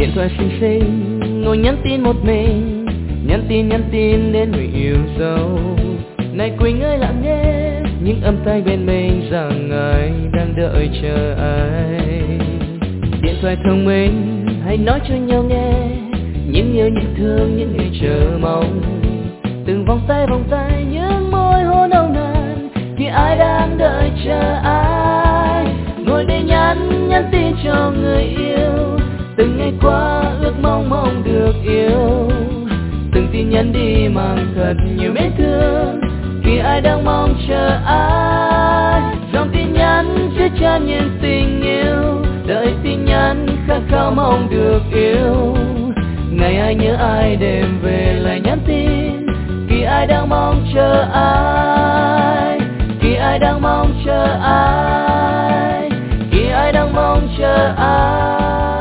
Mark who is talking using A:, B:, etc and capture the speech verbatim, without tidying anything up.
A: Điện thoại xinh xinh ngồi nhắn tin một mình, nhắn tin nhắn tin đến người yêu dấu. Này Quỳnh ơi lặng nghe những âm thanh bên mình rằng ai đang đợi chờ ai. Điện thoại thông minh hãy nói cho nhau nghe những yêu những thương những ngày chờ mong. Từng vòng tay vòng tay những môi hôn nồng nàn khi ai đang đợi chờ ai. Ngồi để nhắn nhắn tin cho người yêu, từng ngày qua ước mong mong được yêu. Từng tin nhắn đi mang thật nhiều mến thương khi ai đang mong chờ ai. Dòng tin nhắn chứa chan những tình yêu, đợi tin nhắn khát khao mong được yêu. Ngày ai nhớ ai đêm về lại nhắn tin khi ai đang mong chờ ai. Khi ai đang mong chờ ai, khi ai đang mong chờ ai.